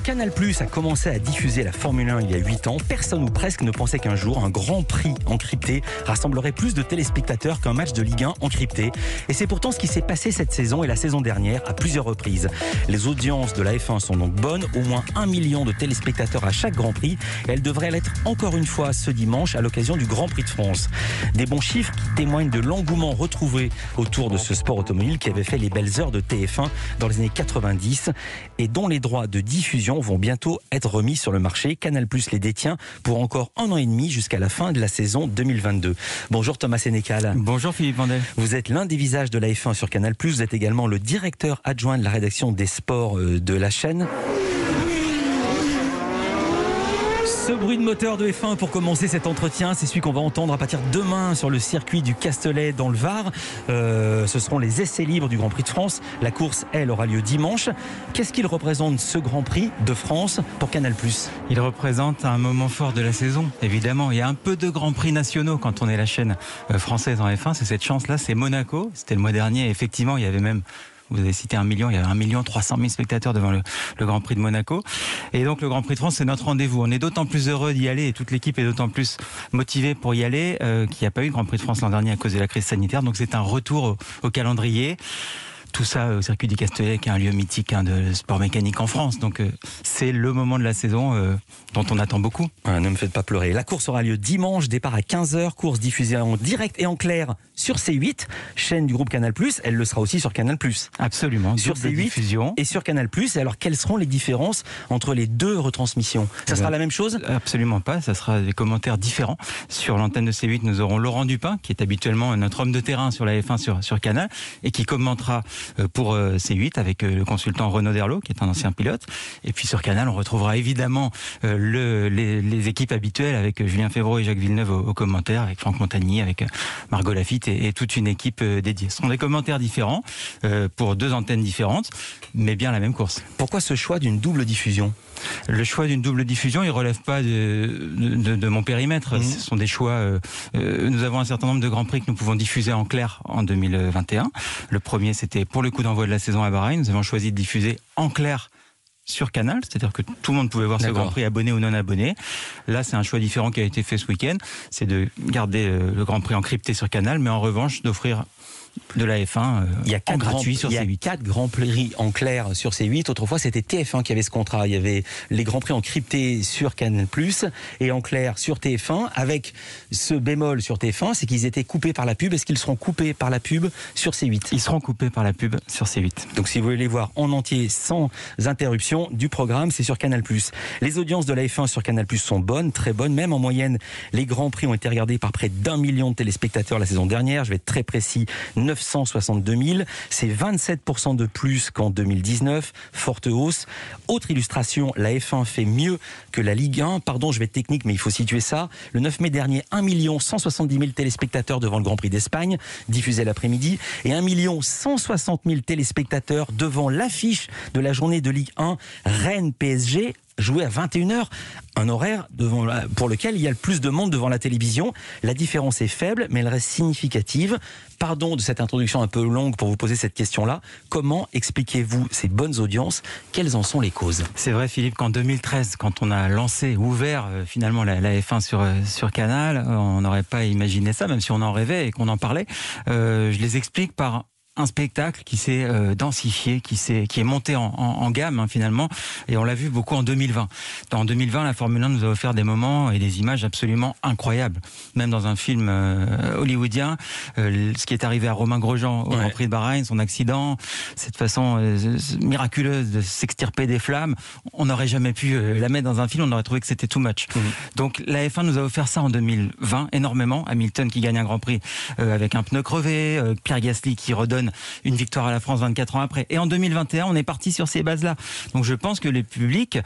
Canal+ a commencé à diffuser la Formule 1 il y a 8 ans, personne ou presque ne pensait qu'un jour un Grand Prix encrypté rassemblerait plus de téléspectateurs qu'un match de Ligue 1 encrypté. Et c'est pourtant ce qui s'est passé cette saison et la saison dernière à plusieurs reprises. Les audiences de la F1 sont donc bonnes, au moins 1 million de téléspectateurs à chaque Grand Prix. Et elles devraient l'être encore une fois ce dimanche à l'occasion du Grand Prix de France. Des bons chiffres qui témoignent de l'engouement retrouvé autour de ce sport automobile qui avait fait les belles heures de TF1 dans les années 90 et dont les droits de diffusion vont bientôt être remis sur le marché. Canal+ les détient pour encore 1 an et demi jusqu'à la fin de la saison 2022. Bonjour Thomas Sénécal. Bonjour Philippe Vandel. Vous êtes l'un des visages de la F1 sur Canal+, vous êtes également le directeur adjoint de la rédaction des sports de la chaîne. Ce bruit de moteur de F1 pour commencer cet entretien, c'est celui qu'on va entendre à partir de demain sur le circuit du Castellet dans le Var. Ce seront les essais libres du Grand Prix de France. La course, elle, aura lieu dimanche. Qu'est-ce qu'il représente ce Grand Prix de France pour Canal+? Il représente un moment fort de la saison, évidemment. Il y a un peu de Grands Prix nationaux quand on est la chaîne française en F1. C'est cette chance-là, c'est Monaco. C'était le mois dernier. Effectivement, il y avait même... Vous avez cité 1 million, il y avait 1 300 000 spectateurs devant le Grand Prix de Monaco. Et donc le Grand Prix de France, c'est notre rendez-vous. On est d'autant plus heureux d'y aller et toute l'équipe est d'autant plus motivée pour y aller qu'il n'y a pas eu de Grand Prix de France l'an dernier à cause de la crise sanitaire. Donc c'est un retour au calendrier. Tout ça au circuit du Castellet, qui est un lieu mythique de sport mécanique en France. Donc c'est le moment de la saison dont on attend beaucoup. Ne me faites pas pleurer. La course aura lieu dimanche, départ à 15h, course diffusée en direct et en clair sur C8, chaîne du groupe Canal+. Elle le sera aussi sur Canal+. Absolument, sur C8 diffusion. Et sur Canal+. Et alors quelles seront les différences entre les deux retransmissions? Ça sera la même chose? Absolument pas, ça sera des commentaires différents. Sur l'antenne de C8, nous aurons Laurent Dupin, qui est habituellement notre homme de terrain sur la F1 sur Canal, et qui commentera pour C8 avec le consultant Renaud Derlot, qui est un ancien pilote. Et puis sur Canal, on retrouvera évidemment les équipes habituelles avec Julien Febvreau et Jacques Villeneuve aux commentaires, avec Franck Montagny, avec Margot Lafitte et toute une équipe dédiée. Ce sont des commentaires différents pour deux antennes différentes, mais bien la même course. Pourquoi ce choix d'une double diffusion? Le choix d'une double diffusion, il ne relève pas de mon périmètre. Ce sont des choix... nous avons un certain nombre de Grands Prix que nous pouvons diffuser en clair en 2021. Le premier, c'était pour le coup d'envoi de la saison à Bahreïn. Nous avons choisi de diffuser en clair sur Canal, c'est-à-dire que tout le monde pouvait voir ce Grand Prix, abonné ou non abonné. Là, c'est un choix différent qui a été fait ce week-end. C'est de garder le Grand Prix encrypté sur Canal, mais en revanche, d'offrir de la F1 en gratuit sur C8. Il y a 4 Grands Prix en clair sur C8. Autrefois, c'était TF1 qui avait ce contrat. Il y avait les Grands Prix encryptés sur Canal+, et en clair sur TF1, avec ce bémol sur TF1, c'est qu'ils étaient coupés par la pub. Est-ce qu'ils seront coupés par la pub sur C8? Ils seront coupés par la pub sur C8. Donc si vous voulez les voir en entier, sans interruption du programme, c'est sur Canal+. Les audiences de la F1 sur Canal+ sont bonnes, très bonnes. Même en moyenne, les Grands Prix ont été regardés par près d'1 million de téléspectateurs la saison dernière. Je vais être très précis, 962 000, c'est 27% de plus qu'en 2019, forte hausse. Autre illustration, la F1 fait mieux que la Ligue 1. Pardon, je vais être technique, mais il faut situer ça. Le 9 mai dernier, 1 170 000 téléspectateurs devant le Grand Prix d'Espagne, diffusé l'après-midi, et 1 160 000 téléspectateurs devant l'affiche de la journée de Ligue 1, Rennes-PSG, joué à 21h, un horaire pour lequel il y a le plus de monde devant la télévision. La différence est faible, mais elle reste significative. Pardon de cette introduction un peu longue pour vous poser cette question-là. Comment expliquez-vous ces bonnes audiences? Quelles en sont les causes? C'est vrai, Philippe, qu'en 2013, quand on a ouvert finalement la F1 sur Canal, on n'aurait pas imaginé ça, même si on en rêvait et qu'on en parlait. Je les explique par un spectacle qui s'est densifié, qui est monté en gamme finalement, et on l'a vu beaucoup en 2020. En 2020, la Formule 1 nous a offert des moments et des images absolument incroyables. Même dans un film hollywoodien, ce qui est arrivé à Romain Grosjean au Grand Prix de Bahreïn, son accident, cette façon miraculeuse de s'extirper des flammes, on n'aurait jamais pu la mettre dans un film, on aurait trouvé que c'était too much. Donc la F1 nous a offert ça en 2020 énormément. Hamilton qui gagne un Grand Prix avec un pneu crevé, Pierre Gasly qui redonne une victoire à la France 24 ans après. Et en 2021, on est parti sur ces bases-là. Donc je pense que le public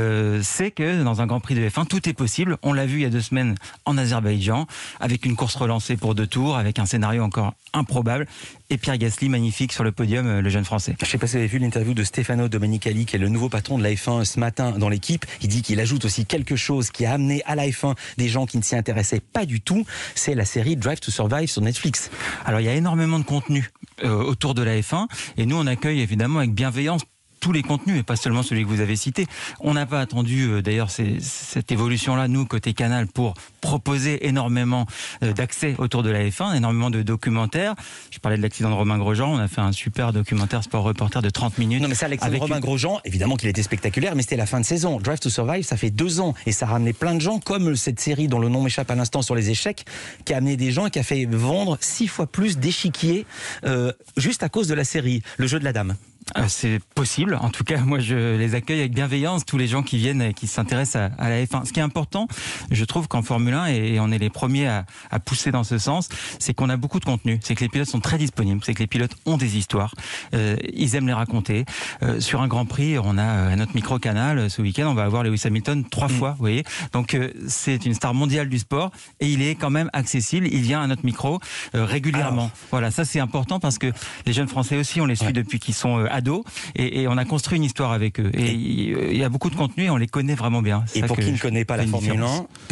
sait que dans un Grand Prix de F1, tout est possible. On l'a vu il y a 2 semaines en Azerbaïdjan, avec une course relancée pour 2 tours, avec un scénario encore improbable. Et Pierre Gasly, magnifique sur le podium, le jeune Français. Je ne sais pas si vous avez vu l'interview de Stefano Domenicali, qui est le nouveau patron de la F1 ce matin dans l'équipe. Il dit qu'il ajoute aussi quelque chose qui a amené à la F1 des gens qui ne s'y intéressaient pas du tout. C'est la série Drive to Survive sur Netflix. Alors il y a énormément de contenu autour de la F1 et nous on accueille évidemment avec bienveillance tous les contenus et pas seulement celui que vous avez cité. On n'a pas attendu d'ailleurs cette évolution-là, nous, côté Canal, pour proposer énormément d'accès autour de la F1, énormément de documentaires. Je parlais de l'accident de Romain Grosjean, on a fait un super documentaire Sport Reporter de 30 minutes. Non mais ça, l'accident de Romain Grosjean, évidemment qu'il était spectaculaire, mais c'était la fin de saison. Drive to Survive, ça fait 2 ans et ça a ramené plein de gens, comme cette série dont le nom m'échappe à l'instant sur les échecs, qui a amené des gens et qui a fait vendre 6 fois plus d'échiquiers juste à cause de la série, le jeu de la dame. C'est possible. En tout cas, moi, je les accueille avec bienveillance, tous les gens qui viennent et qui s'intéressent à la F1. Ce qui est important, je trouve qu'en Formule 1, et on est les premiers à pousser dans ce sens, c'est qu'on a beaucoup de contenu. C'est que les pilotes sont très disponibles. C'est que les pilotes ont des histoires. Ils aiment les raconter. Sur un Grand Prix, on a un autre micro-canal. Ce week-end, on va avoir Lewis Hamilton 3 fois, vous voyez. Donc, c'est une star mondiale du sport et il est quand même accessible. Il vient à notre micro régulièrement. Alors, voilà, ça, c'est important parce que les jeunes Français aussi, on les suit depuis qu'ils sont ados et on a construit une histoire avec eux et il y a beaucoup de contenu et on les connaît vraiment bien. Et pour qui ne connaît pas la Formule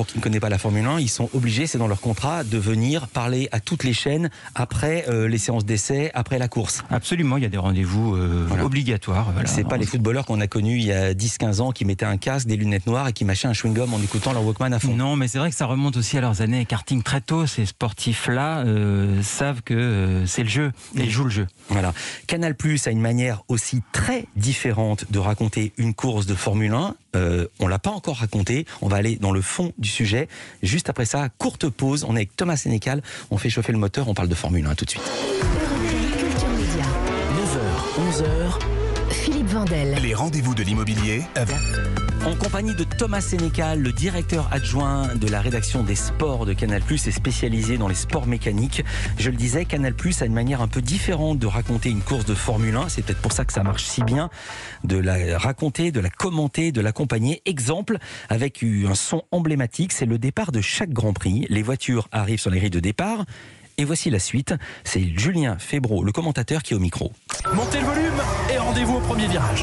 1, ils sont obligés, c'est dans leur contrat, de venir parler à toutes les chaînes après les séances d'essai, après la course. Absolument, il y a des rendez-vous obligatoires. Voilà. C'est pas les footballeurs qu'on a connus il y a 10-15 ans qui mettaient un casque, des lunettes noires et qui mâchaient un chewing-gum en écoutant leur Walkman à fond. Non, mais c'est vrai que ça remonte aussi à leurs années karting très tôt. Ces sportifs-là savent que c'est le jeu et ils jouent le jeu. Voilà. Canal+ a une manière aussi très différente de raconter une course de Formule 1. On l'a pas encore raconté. On va aller dans le fond du sujet. Juste après ça, courte pause. On est avec Thomas Sénécal. On fait chauffer le moteur. On parle de Formule 1 tout de suite. Culture Média. 9h, 11h. Philippe Vandel. Les rendez-vous de l'immobilier avec... En compagnie de Thomas Sénécal, le directeur adjoint de la rédaction des sports de Canal+, est spécialisé dans les sports mécaniques. Je le disais, Canal+ a une manière un peu différente de raconter une course de Formule 1. C'est peut-être pour ça que ça marche si bien, de la raconter, de la commenter, de l'accompagner. Exemple, avec un son emblématique, c'est le départ de chaque Grand Prix. Les voitures arrivent sur les grilles de départ. Et voici la suite. C'est Julien Febvreau, le commentateur, qui est au micro. Montez le volume et rendez-vous au premier virage.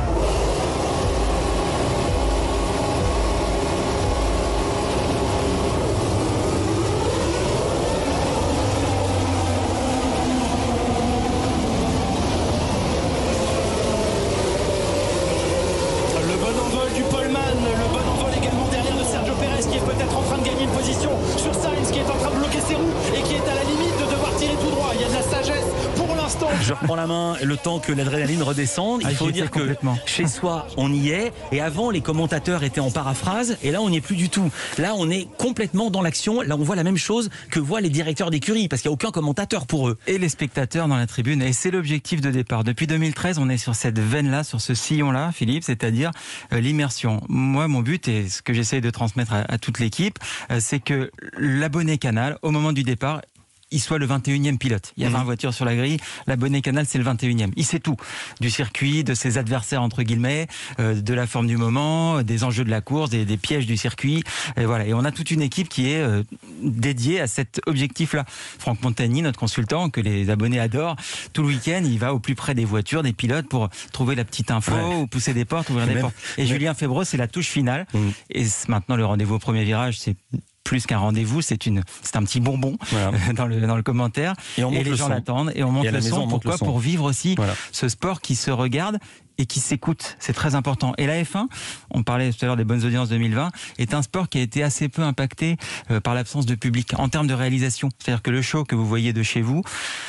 Je reprends la main le temps que l'adrénaline redescende. Il faut dire que chez soi, on y est. Et avant, les commentateurs étaient en paraphrase. Et là, on n'y est plus du tout. Là, on est complètement dans l'action. Là, on voit la même chose que voient les directeurs d'écurie, parce qu'il n'y a aucun commentateur pour eux. Et les spectateurs dans la tribune. Et c'est l'objectif de départ. Depuis 2013, on est sur cette veine-là, sur ce sillon-là, Philippe, c'est-à-dire l'immersion. Moi, mon but, et ce que j'essaye de transmettre à toute l'équipe, c'est que l'abonné Canal, au moment du départ, il soit le 21e pilote. Il y a 20 voitures sur la grille. L'abonné Canal, c'est le 21e. Il sait tout. Du circuit, de ses adversaires, entre guillemets, de la forme du moment, des enjeux de la course, des pièges du circuit. Et voilà. Et on a toute une équipe qui est dédiée à cet objectif-là. Franck Montagny, notre consultant, que les abonnés adorent, tout le week-end, il va au plus près des voitures, des pilotes, pour trouver la petite info, ou pousser des portes, ouvrir des portes. Et Julien Febvreau, c'est la touche finale. Et maintenant, le rendez-vous au premier virage, c'est plus qu'un rendez-vous, c'est un petit bonbon dans le commentaire. Et les gens l'attendent et on monte le son. Pourquoi ? Pour vivre aussi ce sport qui se regarde et qui s'écoute. C'est très important. Et la F1, on parlait tout à l'heure des bonnes audiences 2020, est un sport qui a été assez peu impacté par l'absence de public en termes de réalisation. C'est-à-dire que le show que vous voyez de chez vous,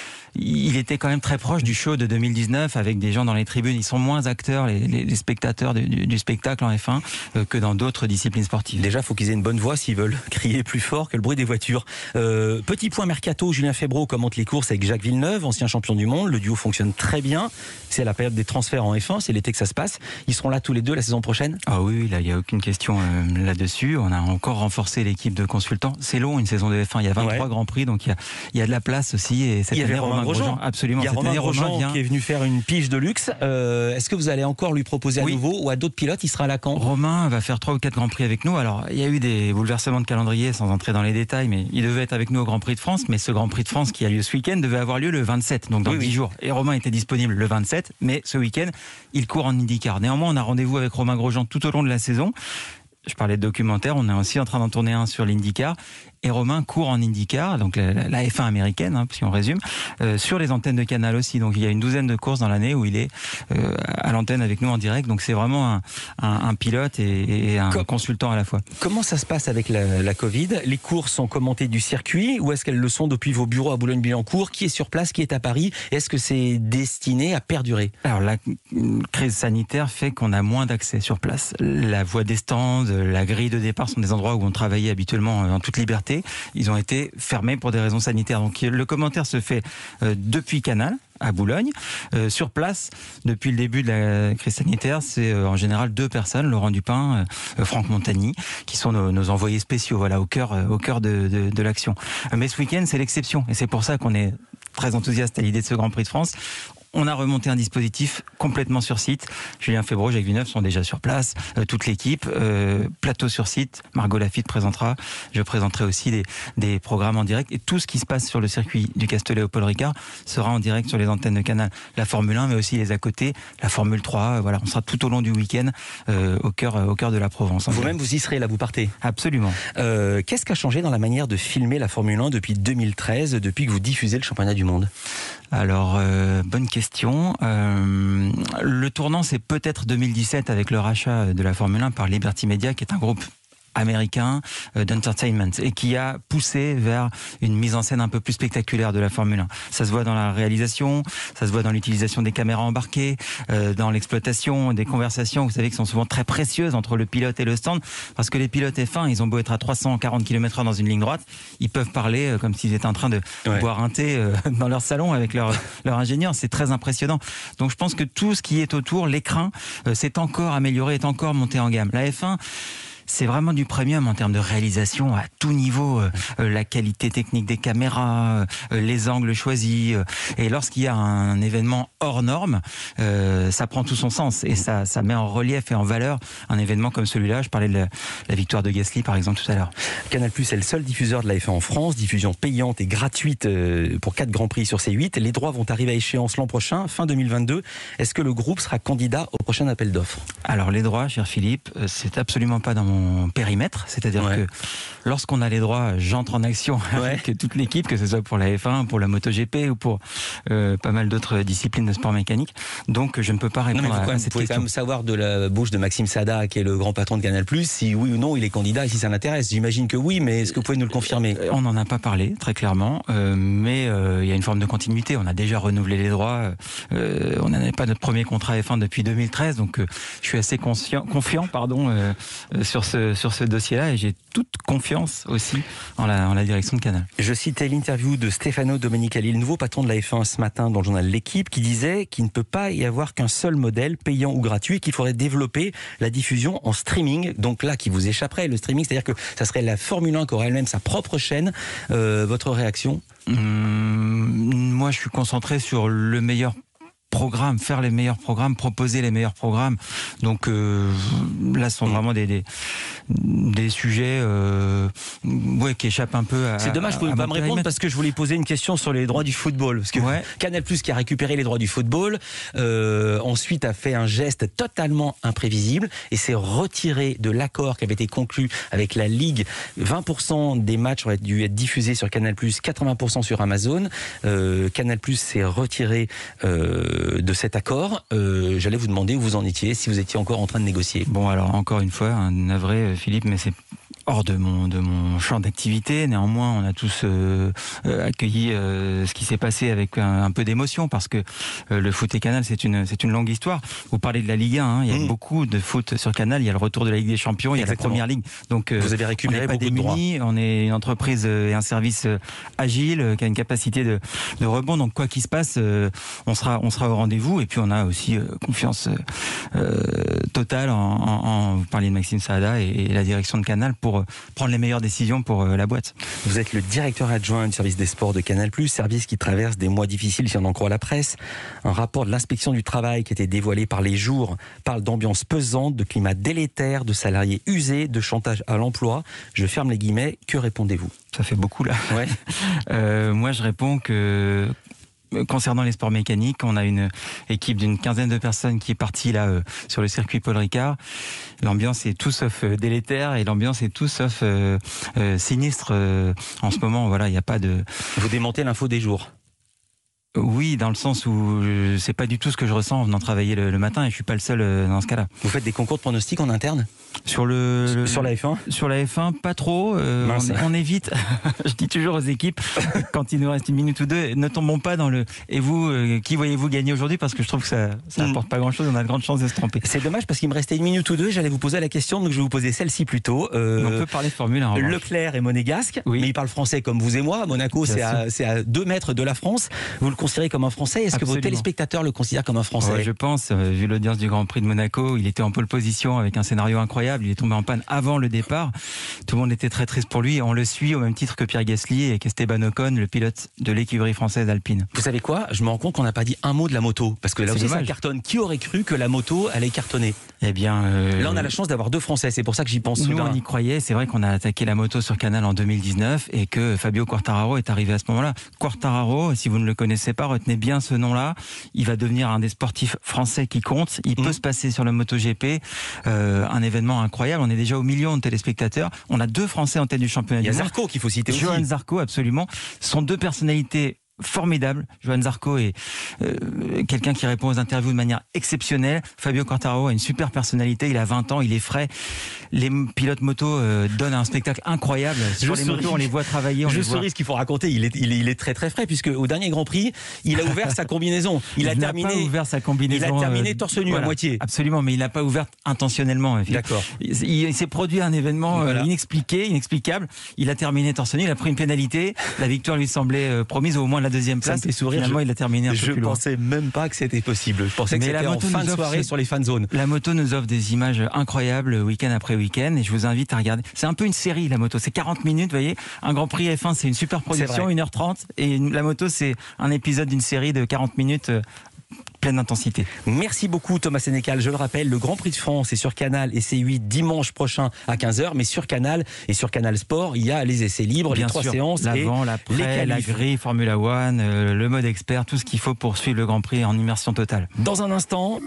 il était quand même très proche du show de 2019 avec des gens dans les tribunes. Ils sont moins acteurs, les spectateurs du spectacle en F1 que dans d'autres disciplines sportives. Déjà, il faut qu'ils aient une bonne voix s'ils veulent crier plus fort que le bruit des voitures. Petit point mercato, Julien Febvreau commente les courses avec Jacques Villeneuve, ancien champion du monde. Le duo fonctionne très bien. C'est la période des transferts en F1, c'est l'été que ça se passe. Ils seront là tous les deux la saison prochaine ? Ah oui, là, il n'y a aucune question là-dessus. On a encore renforcé l'équipe de consultants. C'est long, une saison de F1. Il y a 23 Grands Prix, donc il y a de la place aussi. Et cette année, Romain Grosjean, absolument. Il y a Romain Grosjean qui est venu faire une pige de luxe. Est-ce que vous allez encore lui proposer à nouveau, ou à d'autres pilotes, il sera à Lacan ? Romain va faire 3 ou 4 Grands Prix avec nous. Alors, il y a eu des bouleversements de calendrier, sans entrer dans les détails, mais il devait être avec nous au Grand Prix de France. Mais ce Grand Prix de France qui a lieu ce week-end devait avoir lieu le 27, donc dans 10 jours. Et Romain était disponible le 27, mais ce week-end, il court en IndyCar. Néanmoins, on a rendez-vous avec Romain Grosjean tout au long de la saison. Je parlais de documentaire, on est aussi en train d'en tourner un sur l'IndyCar. et Romain court en IndyCar, donc la F1 américaine, si on résume, sur les antennes de Canal aussi. Donc il y a une douzaine de courses dans l'année où il est à l'antenne avec nous en direct. Donc c'est vraiment un pilote et un consultant à la fois. Comment ça se passe avec la Covid? Les courses sont commentées du circuit ou est-ce qu'elles le sont depuis vos bureaux à Boulogne-Billancourt? Qui est sur place? Qui est à Paris? Est-ce que c'est destiné à perdurer? Alors la crise sanitaire fait qu'on a moins d'accès sur place. La voie des stands, la grille de départ sont des endroits où on travaillait habituellement en toute liberté. Ils ont été fermés pour des raisons sanitaires. Donc le commentaire se fait depuis Canal à Boulogne. Sur place, depuis le début de la crise sanitaire, c'est en général 2 personnes, Laurent Dupin, Franck Montagny, qui sont nos envoyés spéciaux, voilà, au cœur de l'action. Mais ce week-end, c'est l'exception. Et c'est pour ça qu'on est très enthousiaste à l'idée de ce Grand Prix de France. On a remonté un dispositif complètement sur site. Julien Febvreau, Jacques Villeneuve sont déjà sur place, toute l'équipe, plateau sur site. Margot Lafitte présentera. Je présenterai aussi des programmes en direct. Et tout ce qui se passe sur le circuit du Castellet au Paul Ricard sera en direct sur les antennes de Canal. La Formule 1, mais aussi les à côté, la Formule 3. Voilà, on sera tout au long du week-end au cœur de la Provence. Vous-même, vous y serez là, vous partez? Absolument. Qu'est-ce qui a changé dans la manière de filmer la Formule 1 depuis 2013, depuis que vous diffusez le championnat du monde? Alors, bonne question. Le tournant, c'est peut-être 2017 avec le rachat de la Formule 1 par Liberty Media, qui est un groupe américain d'entertainment et qui a poussé vers une mise en scène un peu plus spectaculaire de la Formule 1. Ça se voit dans la réalisation, ça se voit dans l'utilisation des caméras embarquées, dans l'exploitation des conversations, vous savez, qui sont souvent très précieuses entre le pilote et le stand, parce que les pilotes F1, ils ont beau être à 340 km/h dans une ligne droite, ils peuvent parler comme s'ils étaient en train de boire un thé dans leur salon avec leur ingénieur. C'est très impressionnant. Donc je pense que tout ce qui est autour, l'écran, s'est encore amélioré, est encore monté en gamme. La F1, c'est vraiment du premium en termes de réalisation à tout niveau, la qualité technique des caméras, les angles choisis. Et lorsqu'il y a un événement hors norme, ça prend tout son sens et ça met en relief et en valeur un événement comme celui-là. Je parlais de la victoire de Gasly par exemple tout à l'heure. Canal+ est le seul diffuseur de la F1 en France, diffusion payante et gratuite pour 4 Grands Prix sur C8. Les droits vont arriver à échéance l'an prochain, fin 2022. Est-ce que le groupe sera candidat au prochain appel d'offres? Alors les droits, cher Philippe, c'est absolument pas dans mon périmètre, c'est-à-dire que lorsqu'on a les droits, j'entre en action avec toute l'équipe, que ce soit pour la F1, pour la MotoGP ou pour pas mal d'autres disciplines de sport mécanique. Donc je ne peux pas répondre à cette question. Vous pouvez quand même savoir de la bouche de Maxime Sada, qui est le grand patron de Canal+, si oui ou non il est candidat et si ça l'intéresse. J'imagine que oui, mais est-ce que vous pouvez nous le confirmer? On n'en a pas parlé, très clairement, mais il y a une forme de continuité. On a déjà renouvelé les droits. On n'avait pas notre premier contrat F1 depuis 2013, donc je suis assez confiant sur ce dossier-là et j'ai toute confiance aussi en la direction de Canal. Je citais l'interview de Stefano Domenicali, le nouveau patron de la F1 ce matin dans le journal L'Équipe, qui disait qu'il ne peut pas y avoir qu'un seul modèle payant ou gratuit, qu'il faudrait développer la diffusion en streaming, donc là qui vous échapperait, le streaming, c'est-à-dire que ça serait la Formule 1 qui aurait elle-même sa propre chaîne. Votre réaction? Moi je suis concentré sur le meilleur programme, faire les meilleurs programmes, proposer les meilleurs programmes. Donc là, ce sont vraiment des sujets qui échappent un peu à... C'est dommage, vous ne pouvez pas me répondre parce que je voulais poser une question sur les droits du football. Parce que Canal+, qui a récupéré les droits du football, ensuite a fait un geste totalement imprévisible et s'est retiré de l'accord qui avait été conclu avec la Ligue. 20% des matchs auraient dû être diffusés sur Canal+, 80% sur Amazon. Canal+ s'est retiré de cet accord. J'allais vous demander où vous en étiez, si vous étiez encore en train de négocier. Bon, alors encore une fois, navré Philippe, mais c'est hors de mon champ d'activité. Néanmoins, on a tous accueilli ce qui s'est passé avec un peu d'émotion parce que le foot et Canal, c'est une longue histoire. Vous parlez de la Ligue 1, il y a beaucoup de foot sur Canal, il y a le retour de la Ligue des Champions, il y a la Première Ligue. Donc vous avez récupéré beaucoup de droits. On est une entreprise et un service agile qui a une capacité de rebond. Donc quoi qu'il se passe, on sera au rendez-vous. Et puis on a aussi confiance totale en vous parliez de Maxime Saada et la direction de Canal pour prendre les meilleures décisions pour la boîte. Vous êtes le directeur adjoint du service des sports de Canal+, service qui traverse des mois difficiles si on en croit la presse. Un rapport de l'inspection du travail qui a été dévoilé par Les Jours parle d'ambiance pesante, de climat délétère, de salariés usés, de chantage à l'emploi. Je ferme les guillemets. Que répondez-vous? Ça fait beaucoup là. Moi je réponds que concernant les sports mécaniques, on a une équipe d'une quinzaine de personnes qui est partie là sur le circuit Paul Ricard. L'ambiance est tout sauf délétère et l'ambiance est tout sauf sinistre en ce moment. Voilà, il n'y a pas de. Vous démontez l'info des jours. Oui, dans le sens où c'est pas du tout ce que je ressens en venant travailler le matin et je suis pas le seul dans ce cas-là. Vous faites des concours de pronostics en interne ? Sur la F1 ? Sur la F1, pas trop. On évite. Je dis toujours aux équipes, quand il nous reste une minute ou deux, ne tombons pas dans le. Et vous, qui voyez-vous gagner aujourd'hui ? Parce que je trouve que ça apporte pas grand-chose. On a de grandes chances de se tromper. C'est dommage parce qu'il me restait une minute ou deux. J'allais vous poser la question, donc je vais vous poser celle-ci plutôt. On peut parler de Formule 1. Leclerc est monégasque, oui. Mais il parle français comme vous et moi. Monaco, c'est à 2 mètres de la France. Vous le considérez comme un Français ? Est-ce que vos téléspectateurs le considèrent comme un Français ? Ouais, je pense, vu l'audience du Grand Prix de Monaco, il était en pole position avec un scénario incroyable. Il est tombé en panne avant le départ. Tout le monde était très triste pour lui. On le suit au même titre que Pierre Gasly et qu'Esteban Ocon, le pilote de l'écurie française Alpine. Vous savez quoi ? Je me rends compte qu'on n'a pas dit un mot de la moto. Parce que là aussi, ça cartonne. Qui aurait cru que la moto allait cartonner ? Eh bien, là, on a la chance d'avoir 2 Français. C'est pour ça que j'y pense. Nous, on y croyait. C'est vrai qu'on a attaqué la moto sur Canal en 2019 et que Fabio Quartararo est arrivé à ce moment-là. Quartararo, si vous ne le connaissez pas, retenez bien ce nom-là. Il va devenir un des sportifs français qui compte. Il peut se passer sur le MotoGP. Un événement incroyable. On est déjà aux millions de téléspectateurs. On a 2 Français en tête du championnat du monde. Il y a Zarco qu'il faut citer aussi. Johan Zarco, absolument. Ce sont 2 personnalités formidable. Johan Zarco est quelqu'un qui répond aux interviews de manière exceptionnelle. Fabio Quartararo a une super personnalité, il a 20 ans, il est frais. Les pilotes moto donnent un spectacle incroyable. Sur les motos, on les voit travailler. Ce qu'il faut raconter, il est très très frais, puisque au dernier Grand Prix, il a ouvert sa combinaison. Il a terminé torse nu à moitié. Absolument, mais il n'a pas ouvert intentionnellement. D'accord. Il s'est produit un événement inexplicable. Il a terminé torse nu, il a pris une pénalité. La victoire lui semblait promise, au moins la deuxième place. Ça me fait sourire. Finalement, il a terminé un peu plus loin. Je pensais même pas que c'était possible. Je pensais que c'était en fin de soirée sur les fan zones. La moto nous offre des images incroyables week-end après week-end et je vous invite à regarder. C'est un peu une série, la moto. C'est 40 minutes, vous voyez. Un Grand Prix F1, c'est une super production, 1h30. Et la moto, c'est un épisode d'une série de 40 minutes pleine d'intensité. Merci beaucoup Thomas Sénécal. Je le rappelle, le Grand Prix de France est sur Canal et C8 dimanche prochain à 15h, mais sur Canal et sur Canal Sport, il y a les essais libres, bien les 3 sûr, séances, l'avant, l'après, la grille, Formula One, le mode expert, tout ce qu'il faut pour suivre le Grand Prix en immersion totale. Dans un instant,